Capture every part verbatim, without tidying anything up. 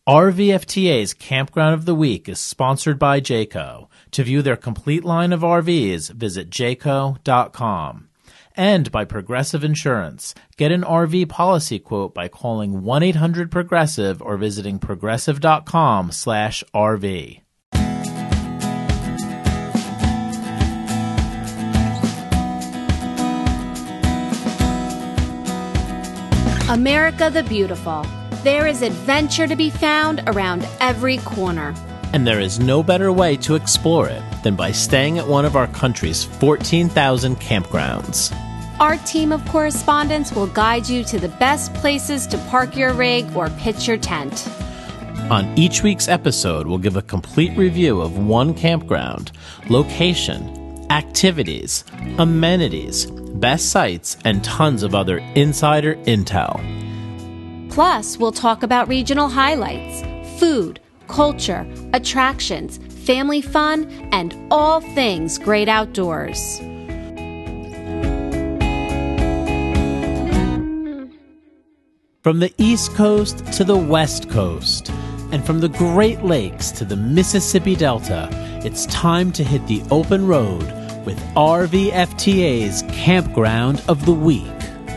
R V F T A's Campground of the Week is sponsored by Jayco. To view their complete line of R Vs, visit jayco dot com. And by Progressive Insurance. Get an R V policy quote by calling one eight hundred progressive or visiting progressive dot com slash R V. America the Beautiful. There is adventure to be found around every corner. And there is no better way to explore it than by staying at one of our country's fourteen thousand campgrounds. Our team of correspondents will guide you to the best places to park your rig or pitch your tent. On each week's episode, we'll give a complete review of one campground, location, activities, amenities, best sites, and tons of other insider intel. Plus, we'll talk about regional highlights, food, culture, attractions, family fun, and all things great outdoors. From the East Coast to the West Coast, and from the Great Lakes to the Mississippi Delta, it's time to hit the open road with R V F T A's Campground of the Week.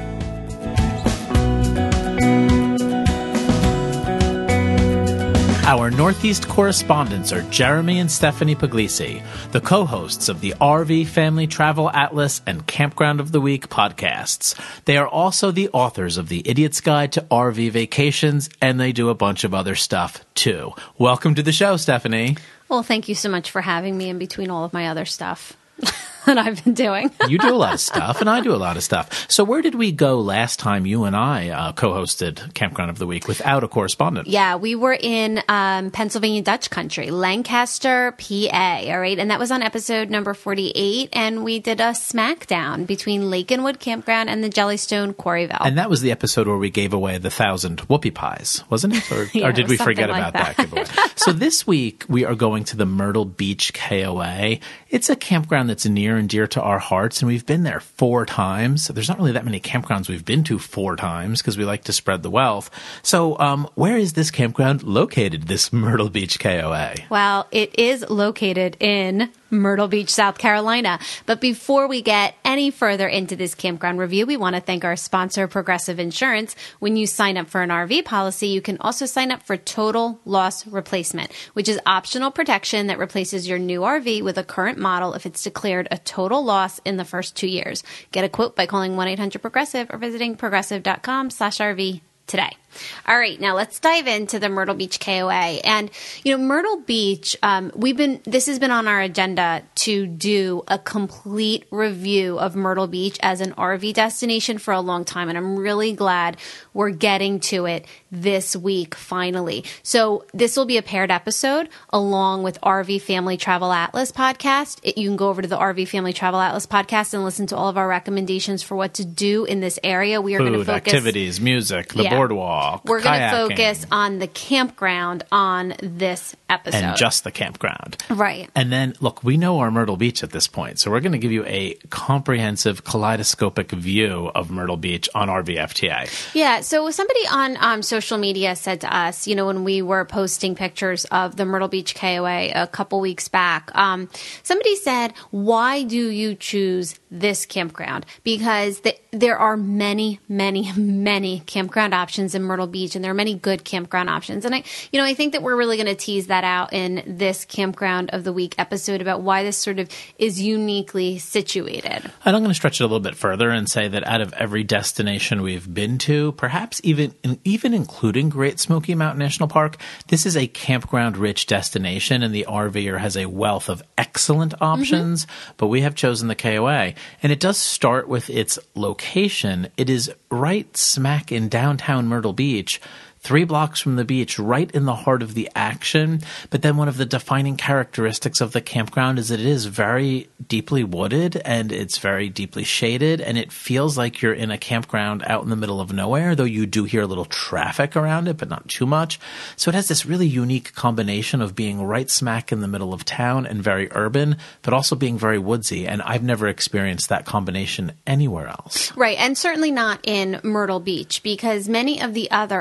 Our Northeast correspondents are Jeremy and Stephanie Puglisi, the co-hosts of the R V Family Travel Atlas and Campground of the Week podcasts. They are also the authors of The Idiot's Guide to R V Vacations, and they do a bunch of other stuff, too. Welcome to the show, Stephanie. Well, thank you so much for having me in between all of my other stuff that I've been doing. You do a lot of stuff, and I do a lot of stuff. So where did we go last time you and I uh, co-hosted Campground of the Week without a correspondent? Yeah, we were in um, Pennsylvania Dutch country, Lancaster, P A, all right? And that was on episode number forty-eight, and we did a smackdown between Lake and Wood Campground and the Jellystone Quarryville. And that was the episode where we gave away the thousand whoopie pies, wasn't it? Or, yeah, or did we forget like about that, that giveaway? So this week, we are going to the Myrtle Beach K O A. It's a campground that's near and dear to our hearts, and we've been there four times. There's not really that many campgrounds we've been to four times because we like to spread the wealth. So um, where is this campground located, this Myrtle Beach K O A? Well, it is located in Myrtle Beach, South Carolina. But before we get any further into this campground review, we want to thank our sponsor, Progressive Insurance. When you sign up for an R V policy, you can also sign up for total loss replacement, which is optional protection that replaces your new R V with a current model if it's declared a total loss in the first two years. Get a quote by calling one eight hundred progressive or visiting progressive dot com slash R V today. All right, now let's dive into the Myrtle Beach K O A. And, you know, Myrtle Beach, um, we've been, this has been on our agenda to do a complete review of Myrtle Beach as an R V destination for a long time. And I'm really glad we're getting to it this week, finally. So this will be a paired episode along with R V Family Travel Atlas podcast. It, you can go over to the R V Family Travel Atlas podcast and listen to all of our recommendations for what to do in this area. We are going to Food, focus activities, music, the Yeah. boardwalk. We're going to kayaking, focus on the campground on this episode. and just the campground. Right. And then, look, we know our Myrtle Beach at this point, so we're going to give you a comprehensive, kaleidoscopic view of Myrtle Beach on R V F T A. Yeah, so somebody on um, social media said to us, you know, when we were posting pictures of the Myrtle Beach K O A a couple weeks back, um, somebody said, why do you choose this campground? Because the, there are many, many, many campground options in Myrtle Beach, and there are many good campground options. And I, you know, I think that we're really going to tease that out in this Campground of the Week episode about why this sort of is uniquely situated. And I'm going to stretch it a little bit further and say that out of every destination we've been to, perhaps even even including Great Smoky Mountain National Park, this is a campground-rich destination, and the RVer has a wealth of excellent options, mm-hmm. but we have chosen the K O A. And it does start with its location. It is right smack in downtown Myrtle Beach, three blocks from the beach, right in the heart of the action. But then one of the defining characteristics of the campground is that it is very deeply wooded and it's very deeply shaded, and it feels like you're in a campground out in the middle of nowhere, though you do hear a little traffic around it, but not too much. So it has this really unique combination of being right smack in the middle of town and very urban, but also being very woodsy. And I've never experienced that combination anywhere else. Right, and certainly not in Myrtle Beach, because many of the other options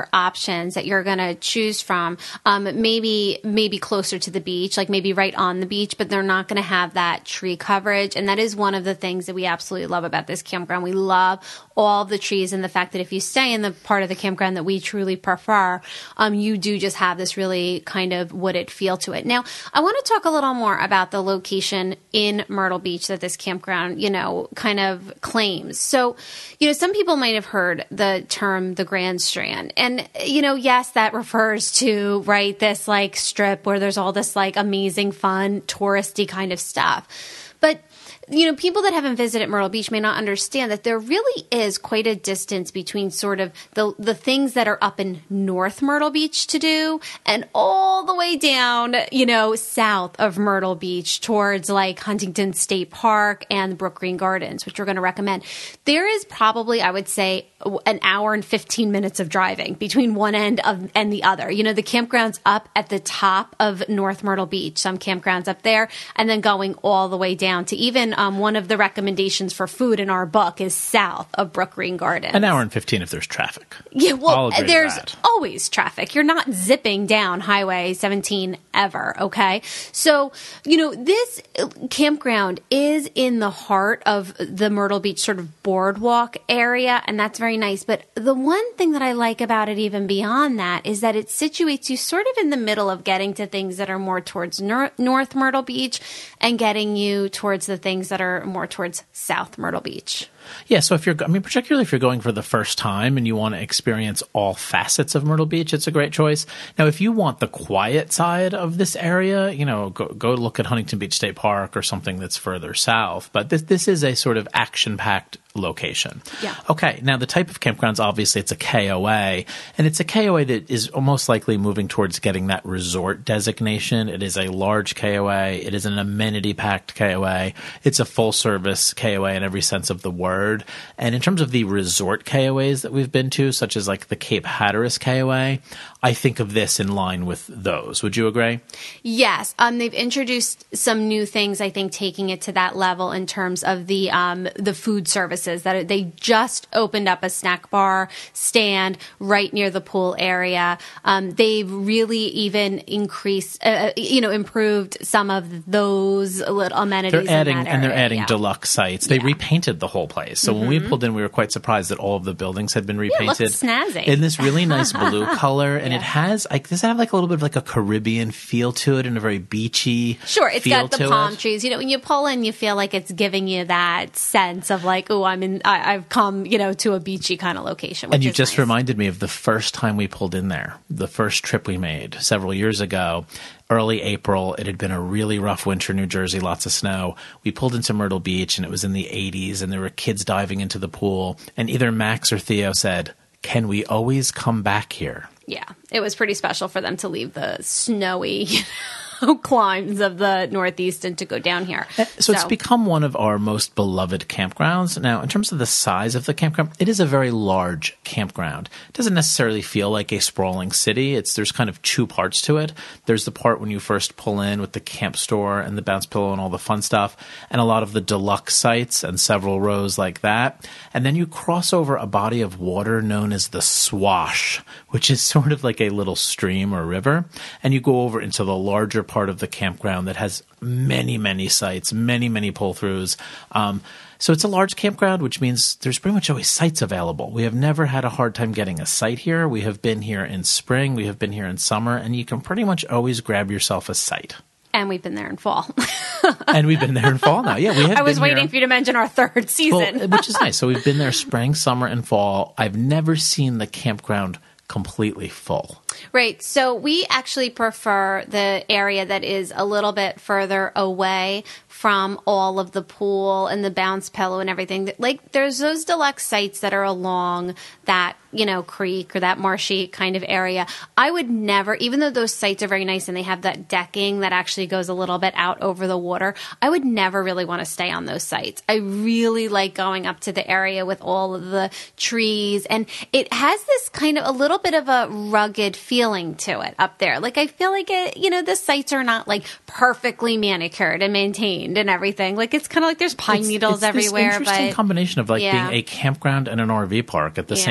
options that you're going to choose from, um, maybe maybe closer to the beach, like maybe right on the beach, but they're not going to have that tree coverage. And that is one of the things that we absolutely love about this campground. We love all the trees and the fact that if you stay in the part of the campground that we truly prefer, um, you do just have this really kind of wooded feel to it. Now, I want to talk a little more about the location in Myrtle Beach that this campground, you know, kind of claims. So, you know, some people might have heard the term the Grand Strand. And, you know, yes, that refers to, right, this like strip where there's all this like amazing, fun, touristy kind of stuff. But you know, people that haven't visited Myrtle Beach may not understand that there really is quite a distance between sort of the the things that are up in North Myrtle Beach to do and all the way down, you know, south of Myrtle Beach towards like Huntington State Park and Brook Green Gardens, which we're going to recommend. There is probably, I would say, an hour and fifteen minutes of driving between one end of and the other. You know, the campground's up at the top of North Myrtle Beach, some campgrounds up there, and then going all the way down to even Um, one of the recommendations for food in our book is south of Brook Green Gardens. An hour and fifteen if there's traffic. Yeah, well, there's that. always traffic. You're not zipping down Highway seventeen ever, okay? So, you know, this campground is in the heart of the Myrtle Beach sort of boardwalk area, and that's very nice. But the one thing that I like about it even beyond that is that it situates you sort of in the middle of getting to things that are more towards nor- North Myrtle Beach and getting you towards the things that are more towards South Myrtle Beach. Yeah, so if you're, I mean, particularly if you're going for the first time and you want to experience all facets of Myrtle Beach, it's a great choice. Now, if you want the quiet side of this area, you know, go, go look at Huntington Beach State Park or something that's further south. But this this is a sort of action-packed location. Yeah. Okay, now the type of campgrounds, obviously, it's a K O A, and it's a K O A that is almost likely moving towards getting that resort designation. It is a large K O A. It is an amenity-packed K O A. It's a full-service K O A in every sense of the word. And in terms of the resort K O As that we've been to, such as like the Cape Hatteras K O A, I think of this in line with those. Would you agree? Yes. Um, they've introduced some new things, I think, taking it to that level in terms of the um, the food services. That they just opened up a snack bar stand right near the pool area. Um, they've really even increased, uh, you know, improved some of those little amenities. They're adding, in that and they're area. adding yeah. deluxe sites. They Yeah. repainted the whole place. So mm-hmm. when we pulled in, we were quite surprised that all of the buildings had been repainted. Yeah, it looks snazzy. In this really nice blue color. And yeah. it has, like, does it have like a little bit of like a Caribbean feel to it and a very beachy Sure, it's feel got the to palm it? trees. You know, when you pull in, you feel like it's giving you that sense of like, oh, I'm in, I, I've come, you know, to a beachy kind of location. Which And you is just nice. reminded me of the first time we pulled in there, the first trip we made several years ago. Early April, it had been a really rough winter in New Jersey, lots of snow. We pulled into Myrtle Beach, and it was in the eighties, and there were kids diving into the pool. And either Max or Theo said, "Can we always come back here?" Yeah, it was pretty special for them to leave the snowy, you know, climbs of the Northeast and to go down here. So, so it's become one of our most beloved campgrounds. Now, in terms of the size of the campground, it is a very large campground. It doesn't necessarily feel like a sprawling city. It's there's kind of two parts to it. There's the part when you first pull in with the camp store and the bounce pillow and all the fun stuff, and a lot of the deluxe sites and several rows like that. And then you cross over a body of water known as the Swash, which is sort of like a little stream or river, and you go over into the larger part of the campground that has many, many sites, many, many pull-throughs. Um, so it's a large campground, which means there's pretty much always sites available. We have never had a hard time getting a site here. We have been here in spring. We have been here in summer, and you can pretty much always grab yourself a site. And we've been there in fall. And we've been there in fall now. Yeah, we have. I was been waiting here. for you to mention our third season. Well, which is nice. So we've been there spring, summer, and fall. I've never seen the campground completely full. Right. So we actually prefer the area that is a little bit further away from all of the pool and the bounce pillow and everything. Like there's those deluxe sites that are along that, you know, creek or that marshy kind of area. I would never, even though those sites are very nice and they have that decking that actually goes a little bit out over the water, I would never really want to stay on those sites. I really like going up to the area with all of the trees, and it has this kind of a little bit of a rugged feeling to it up there. Like I feel like it, you know, the sites are not like perfectly manicured and maintained and everything. Like it's kind of like there's pine it's, needles it's everywhere. This interesting but combination of like yeah. being a campground and an R V park at the Yeah. same time.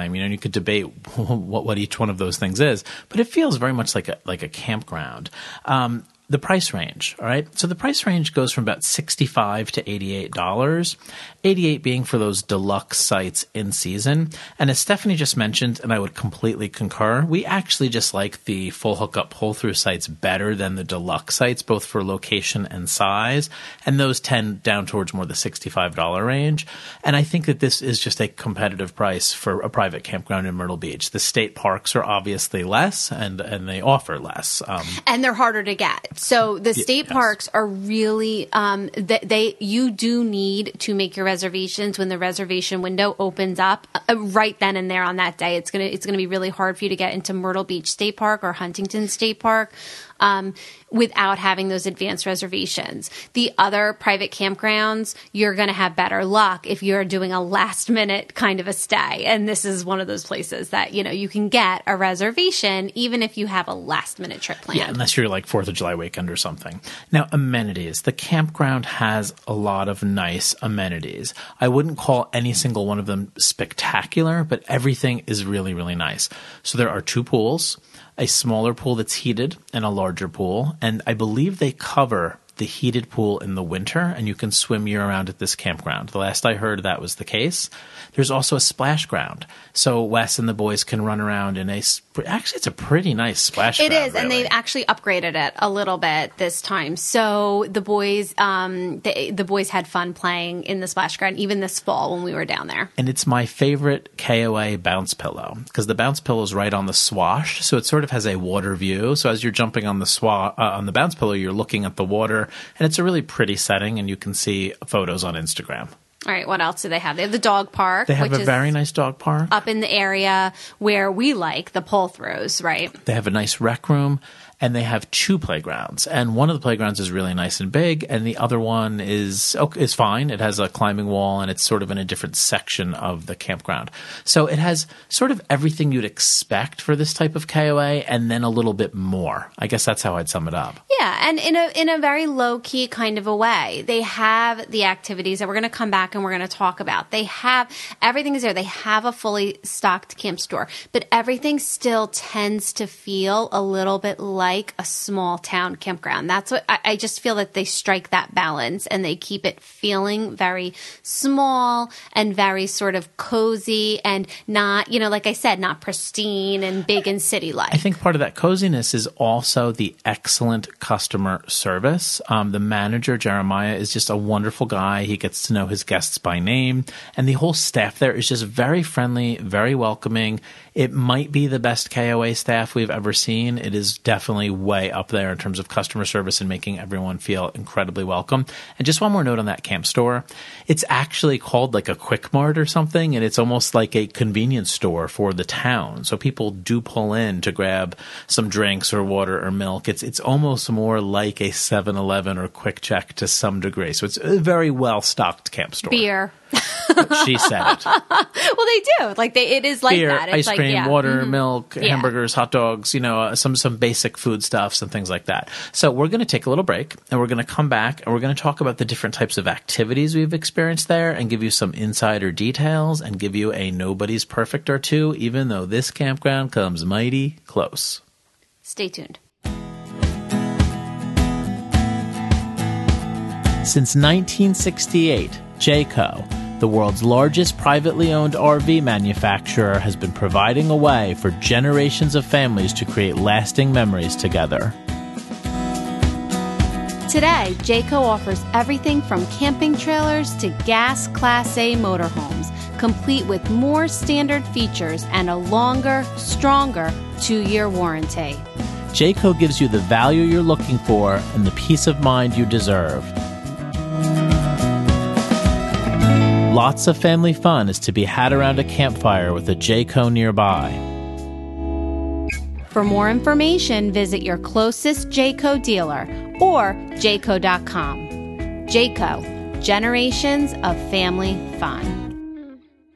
time. You know, you could debate what, what each one of those things is, but it feels very much like a, like a campground. Um, The price range, all right? So the price range goes from about sixty-five dollars to eighty-eight dollars, eighty-eight being for those deluxe sites in season. And as Stephanie just mentioned, and I would completely concur, we actually just like the full hookup pull-through sites better than the deluxe sites, both for location and size. And those tend down towards more the sixty-five dollars range. And I think that this is just a competitive price for a private campground in Myrtle Beach. The state parks are obviously less, and, and they offer less. Um, and they're harder to get. So the state yes. parks are really um, they, they you do need to make your reservations when the reservation window opens up uh, right then and there on that day. It's gonna it's gonna be really hard for you to get into Myrtle Beach State Park or Huntington State Park um, without having those advanced reservations. The other private campgrounds, you're going to have better luck if you're doing a last minute kind of a stay. And this is one of those places that, you know, you can get a reservation even if you have a last minute trip planned. Yeah, unless you're like fourth of July weekend or something. Now, amenities. The campground has a lot of nice amenities. I wouldn't call any single one of them spectacular, but everything is really, really nice. So there are two pools, a smaller pool that's heated and a larger pool. And I believe they cover the heated pool in the winter, and you can swim year-round at this campground. The last I heard, that was the case. There's also a splash ground. So Wes and the boys can run around in a – actually, it's a pretty nice splash it ground. It is, really. And they've actually upgraded it a little bit this time. So the boys um, the, the boys had fun playing in the splash ground, even this fall when we were down there. And it's my favorite K O A bounce pillow because the bounce pillow is right on the swash, so it sort of has a water view. So as you're jumping on the swa- uh, on the bounce pillow, you're looking at the water, and it's a really pretty setting, and you can see photos on Instagram. All right, what else do they have? They have the dog park. They have which a is very nice dog park. Up in the area where we like the pull-throughs, right? They have a nice rec room, and they have two playgrounds. And one of the playgrounds is really nice and big, and the other one is is fine. It has a climbing wall, and it's sort of in a different section of the campground. So it has sort of everything you'd expect for this type of K O A, and then a little bit more. I guess that's how I'd sum it up. Yeah, and in a in a very low-key kind of a way. They have the activities that we're going to come back and we're going to talk about. They have – everything is there. They have a fully stocked camp store, but everything still tends to feel a little bit like a small town campground. That's what I, I just feel that they strike that balance and they keep it feeling very small and very sort of cozy and not, you know, like I said, not pristine and big and city-like. I think part of that coziness is also the excellent customer service. Um, the manager, Jeremiah, is just a wonderful guy. He gets to know his guests by name, and the whole staff there is just very friendly, very welcoming. It might be the best K O A staff we've ever seen. It is definitely way up there in terms of customer service and making everyone feel incredibly welcome. And just one more note on that camp store. It's actually called like a Quick Mart or something, and it's almost like a convenience store for the town. So people do pull in to grab some drinks or water or milk. It's it's almost more like a seven eleven or Quick Check to some degree. So it's a very well-stocked camp store. Beer. She said it. Well, they do. Like they, it is like Beer, that. It's ice like, cream, yeah. water, mm-hmm. milk, yeah. hamburgers, hot dogs, you know, uh, some some basic foodstuffs and things like that. So we're going to take a little break, and we're going to come back, and we're going to talk about the different types of activities we've experienced there and give you some insider details and give you a nobody's perfect or two, even though this campground comes mighty close. Stay tuned. Since nineteen sixty-eight, Jayco, the world's largest privately owned R V manufacturer, has been providing a way for generations of families to create lasting memories together. Today, Jayco offers everything from camping trailers to gas Class A motorhomes, complete with more standard features and a longer, stronger two-year warranty. Jayco gives you the value you're looking for and the peace of mind you deserve. Lots of family fun is to be had around a campfire with a Jayco nearby. For more information, visit your closest Jayco dealer or jayco dot com. Jayco, generations of family fun.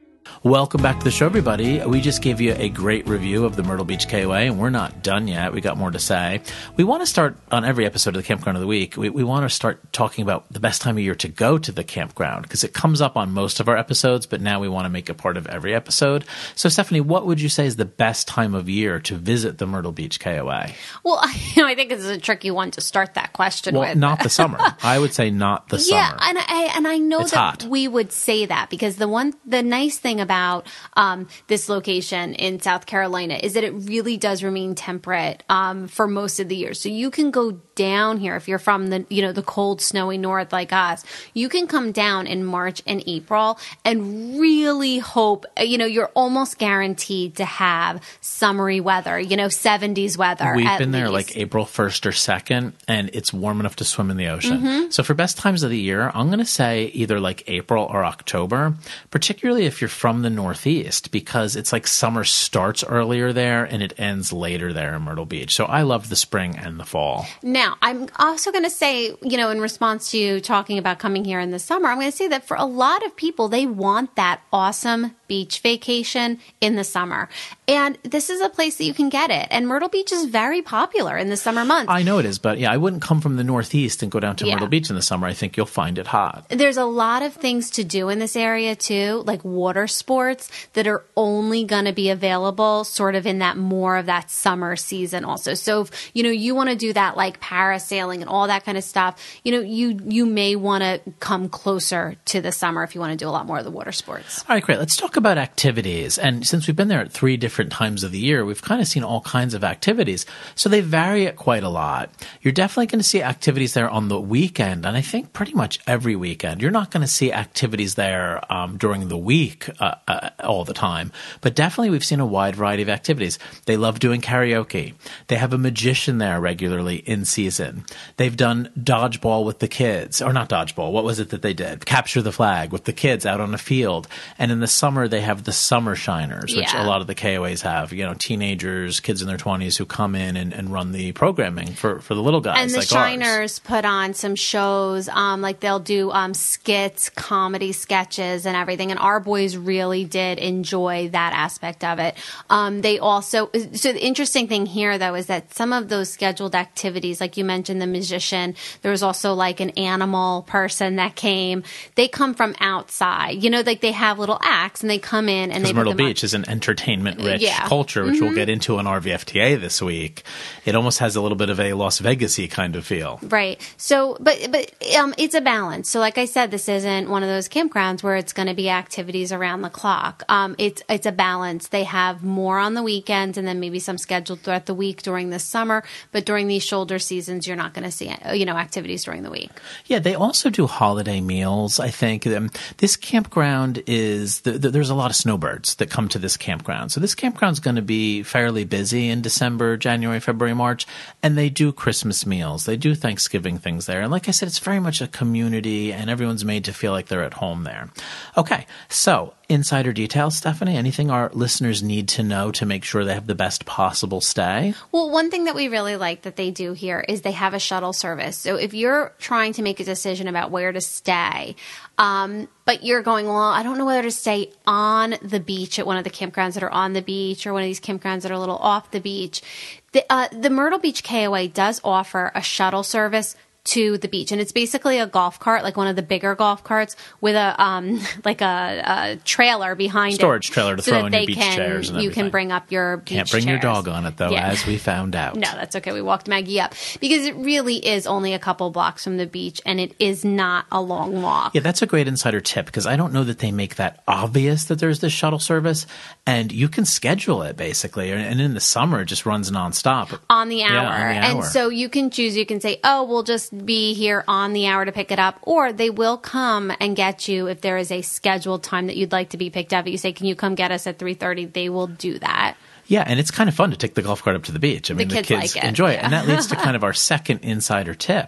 Welcome back to the show, everybody. We just gave you a great review of the Myrtle Beach K O A, and we're not done yet. We got more to say. We want to start on every episode of the Campground of the Week. We, we want to start talking about the best time of year to go to the campground, because it comes up on most of our episodes, but now we want to make it part of every episode. So, Stephanie, what would you say is the best time of year to visit the Myrtle Beach K O A? Well, I, you know, I think it's a tricky one to start that question well, with. Not the summer. I would say not the yeah, summer. Yeah, and I and I know it's that hot. we would say that because the one the nice thing about um, this location in South Carolina is that it really does remain temperate um, for most of the year. So you can go down here if you're from the you know the cold, snowy north like us. You can come down in March and April and really hope you know you're almost guaranteed to have summery weather. You know, seventies weather. We've at been there least. like April first or second, and it's warm enough to swim in the ocean. Mm-hmm. So for best times of the year, I'm going to say either like April or October, particularly if you're from the Northeast, because it's like summer starts earlier there and it ends later there in Myrtle Beach. So I love the spring and the fall. Now, I'm also going to say, you know, in response to you talking about coming here in the summer, I'm going to say that for a lot of people, they want that awesome beach vacation in the summer. And this is a place that you can get it. And Myrtle Beach is very popular in the summer months. I know it is, but yeah, I wouldn't come from the Northeast and go down to Yeah. Myrtle Beach in the summer. I think you'll find it hot. There's a lot of things to do in this area too, like water sports that are only going to be available sort of in that more of that summer season also. So if, you know, you want to do that like parasailing and all that kind of stuff, you know, you, you may want to come closer to the summer if you want to do a lot more of the water sports. All right, great. Let's talk about activities. And since we've been there at three different times of the year, we've kind of seen all kinds of activities. So they vary it quite a lot. You're definitely going to see activities there on the weekend, and I think pretty much every weekend. You're not going to see activities there um, during the week uh, uh, all the time, but definitely we've seen a wide variety of activities. They love doing karaoke. They have a magician there regularly in season. They've done dodgeball with the kids, or not dodgeball. What was it that they did? Capture the flag with the kids out on a field. And in the summer, they have the summer shiners, which Yeah. a lot of the K O As have, you know, teenagers, kids in their twenties who come in and, and run the programming for, for the little guys And the like Shiners ours. put on some shows, um, like they'll do um, skits, comedy sketches, and everything. And our boys really did enjoy that aspect of it. Um, they also, so the interesting thing here, though, is that some of those scheduled activities, like you mentioned, the magician, there was also like an animal person that came. They come from outside, you know, like they have little acts and they come in and they Because put Myrtle them on. Beach is an entertainment-rich Yeah. culture, which Mm-hmm. we'll get into on R V F T A this week. It almost has a little bit of a Las Vegas-y kind of feel. Right. So, but but um, it's a balance. So, like I said, this isn't one of those campgrounds where it's going to be activities around the clock. Um, it's it's a balance. They have more on the weekends, and then maybe some scheduled throughout the week during the summer. But during these shoulder seasons, you're not going to see you know activities during the week. Yeah, they also do holiday meals, I think. Um, this campground is, the, the, there's a lot of snowbirds that come to this campground. So this campground's going to be fairly busy in December, January, February, March, and they do Christmas meals. They do Thanksgiving things there. And like I said, it's very much a community, and everyone's made to feel like they're at home there. Okay, so insider details, Stephanie, anything our listeners need to know to make sure they have the best possible stay? Well, one thing that we really like that they do here is they have a shuttle service. So if you're trying to make a decision about where to stay, um, but you're going, well, I don't know whether to stay on the beach at one of the campgrounds that are on the beach or one of these campgrounds that are a little off the beach, the, uh, the Myrtle Beach K O A does offer a shuttle service to the beach, and it's basically a golf cart, like one of the bigger golf carts with a um like a, a trailer behind Storage it, trailer to so throw that in they your beach can, chairs and you everything. can bring up your beach Can't bring your chairs. dog on it, though, Yeah. as we found out. No, that's okay. We walked Maggie up because it really is only a couple blocks from the beach, and it is not a long walk. Yeah, that's a great insider tip, because I don't know that they make that obvious that there's this shuttle service, and you can schedule it basically, and in the summer it just runs nonstop. On the hour. Yeah, on the And hour. so you can choose, you can say, oh, we'll just be here on the hour to pick it up, or they will come and get you if there is a scheduled time that you'd like to be picked up. You say, can you come get us at three thirty? They will do that. Yeah, and it's kind of fun to take the golf cart up to the beach. I mean, the kids kids, like it, enjoy it. yeah. And that leads to kind of our second insider tip.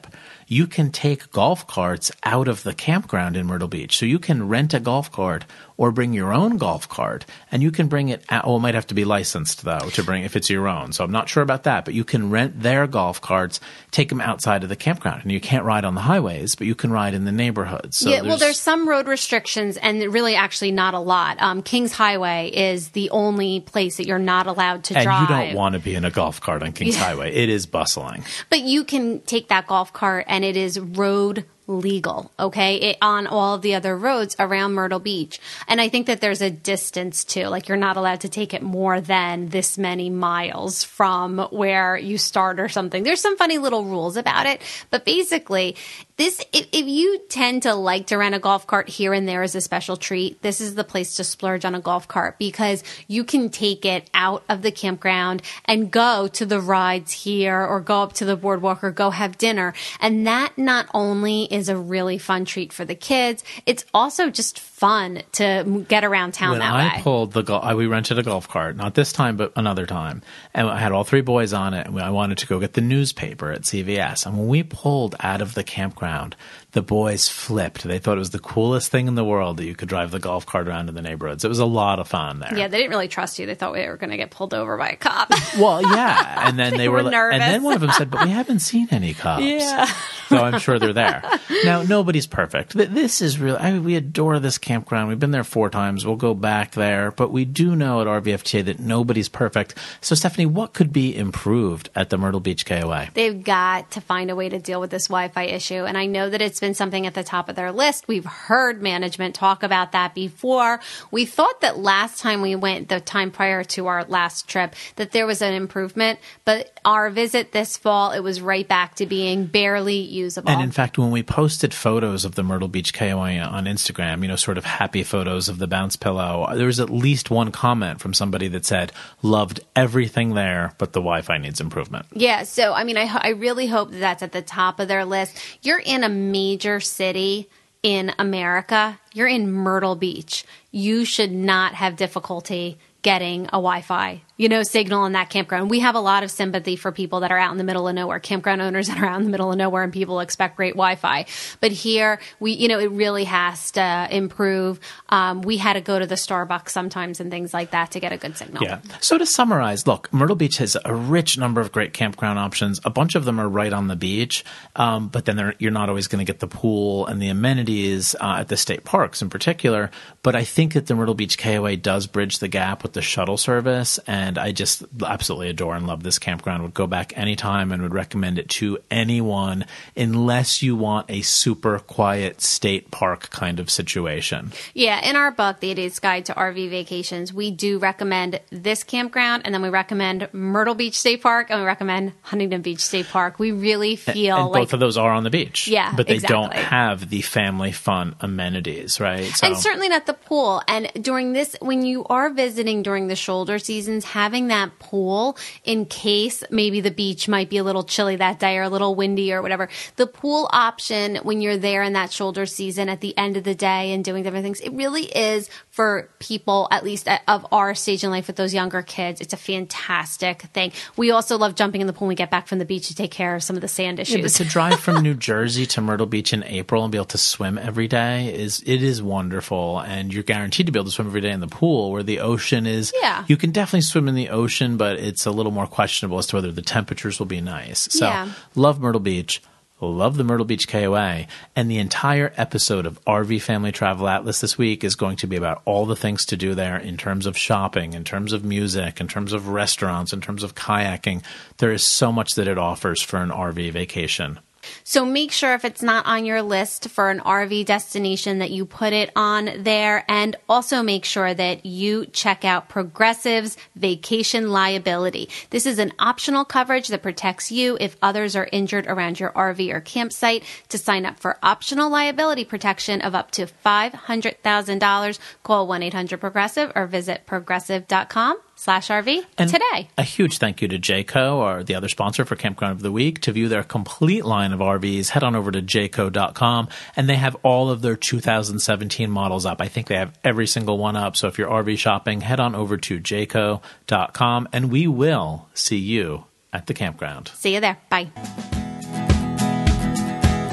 you can take golf carts out of the campground in Myrtle Beach. So you can rent a golf cart or bring your own golf cart, and you can bring it out. Well, it might have to be licensed, though, to bring if it's your own. So I'm not sure about that, but you can rent their golf carts, take them outside of the campground. And you can't ride on the highways, but you can ride in the neighborhoods. So yeah, well, there's some road restrictions, and really actually not a lot. Um, Kings Highway is the only place that you're not allowed to and drive. And you don't want to be in a golf cart on Kings yeah. Highway. It is bustling. But you can take that golf cart, and it is road legal, okay, it, on all of the other roads around Myrtle Beach. And I think that there's a distance too. Like, you're not allowed to take it more than this many miles from where you start or something. There's some funny little rules about it. But basically, this, if, if you tend to like to rent a golf cart here and there as a special treat, this is the place to splurge on a golf cart, because you can take it out of the campground and go to the rides here, or go up to the boardwalk, or go have dinner. And that not only is a really fun treat for the kids, it's also just fun to get around town when that I way. When I pulled the golf, we rented a golf cart, not this time, but another time, and I had all three boys on it, and I wanted to go get the newspaper at C V S. And when we pulled out of the campground, the boys flipped. They thought it was the coolest thing in the world that you could drive the golf cart around in the neighborhoods. It was a lot of fun there. Yeah, they didn't really trust you. They thought we were going to get pulled over by a cop. Well, yeah, and then they, they were, were nervous. And then one of them said, "But we haven't seen any cops." Yeah. So I'm sure they're there. Now, nobody's perfect. This is really, I mean, we adore this campground. We've been there four times. We'll go back there. But we do know at R V F T A that nobody's perfect. So, Stephanie, what could be improved at the Myrtle Beach K O A? They've got to find a way to deal with this Wi-Fi issue. And I know that it's been something at the top of their list. We've heard management talk about that before. We thought that last time we went, the time prior to our last trip, that there was an improvement. But our visit this fall, it was right back to being barely usable. And in fact, when we posted photos of the Myrtle Beach K O A on Instagram, you know, sort of happy photos of the bounce pillow, there was at least one comment from somebody that said, loved everything there, but the Wi-Fi needs improvement. Yeah. So, I mean, I, I really hope that that's at the top of their list. You're in a major city in America. You're in Myrtle Beach. You should not have difficulty getting a Wi-Fi, you know, signal in that campground. We have a lot of sympathy for people that are out in the middle of nowhere, campground owners that are out in the middle of nowhere, and people expect great Wi-Fi. But here, we, you know, it really has to improve. Um, we had to go to the Starbucks sometimes and things like that to get a good signal. Yeah. So to summarize, look, Myrtle Beach has a rich number of great campground options. A bunch of them are right on the beach, um, but then you're not always going to get the pool and the amenities uh, at the state parks in particular. But I think that the Myrtle Beach K O A does bridge the gap with the shuttle service, and I just absolutely adore and love this campground. Would go back anytime and would recommend it to anyone, unless you want a super quiet state park kind of situation. Yeah, in our book, The Idiot's Guide to R V Vacations, we do recommend this campground, and then we recommend Myrtle Beach State Park, and we recommend Huntington Beach State Park. We really feel and, and like both of those are on the beach. Yeah, but they exactly. don't have the family fun amenities, right? So. And certainly not the pool. And during this, when you are visiting during the shoulder seasons, having that pool in case maybe the beach might be a little chilly that day or a little windy or whatever. The pool option when you're there in that shoulder season at the end of the day and doing different things, it really is for people, at least of our stage in life with those younger kids. It's a fantastic thing. We also love jumping in the pool when we get back from the beach to take care of some of the sand issues. Yeah, but to drive from New Jersey to Myrtle Beach in April and be able to swim every day is it is wonderful, and you're guaranteed to be able to swim every day in the pool, where the ocean is. Yeah. You can definitely swim in the ocean, but it's a little more questionable as to whether the temperatures will be nice. So, yeah. Love Myrtle Beach. Love the Myrtle Beach K O A. And the entire episode of R V Family Travel Atlas this week is going to be about all the things to do there in terms of shopping, in terms of music, in terms of restaurants, in terms of kayaking. There is so much that it offers for an R V vacation. So make sure if it's not on your list for an R V destination that you put it on there, and also make sure that you check out Progressive's Vacation Liability. This is an optional coverage that protects you if others are injured around your R V or campsite. To sign up for optional liability protection of up to five hundred thousand dollars, call one eight hundred progressive or visit progressive.com slash RV and today. A huge thank you to Jayco, or the other sponsor for Campground of the Week. To view their complete line of R Vs, head on over to jayco dot com, and they have all of their two thousand seventeen models up. I think they have every single one up. So if you're R V shopping, head on over to jayco dot com, and we will see you at the campground. See you there. Bye.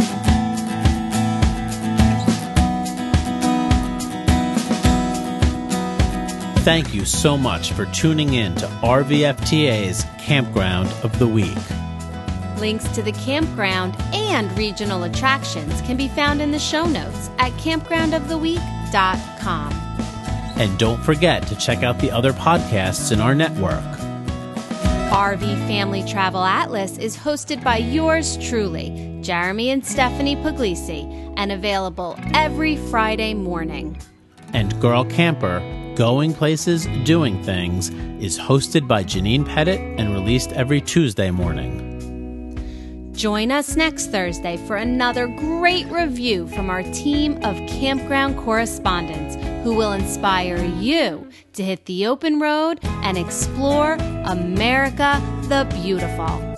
Thank you so much for tuning in to R V F T A's Campground of the Week. Links to the campground and regional attractions can be found in the show notes at campground of the week dot com. And don't forget to check out the other podcasts in our network. R V Family Travel Atlas is hosted by yours truly, Jeremy and Stephanie Puglisi, and available every Friday morning. And Girl Camper, Going Places, Doing Things, is hosted by Janine Pettit and released every Tuesday morning. Join us next Thursday for another great review from our team of campground correspondents who will inspire you to hit the open road and explore America the Beautiful.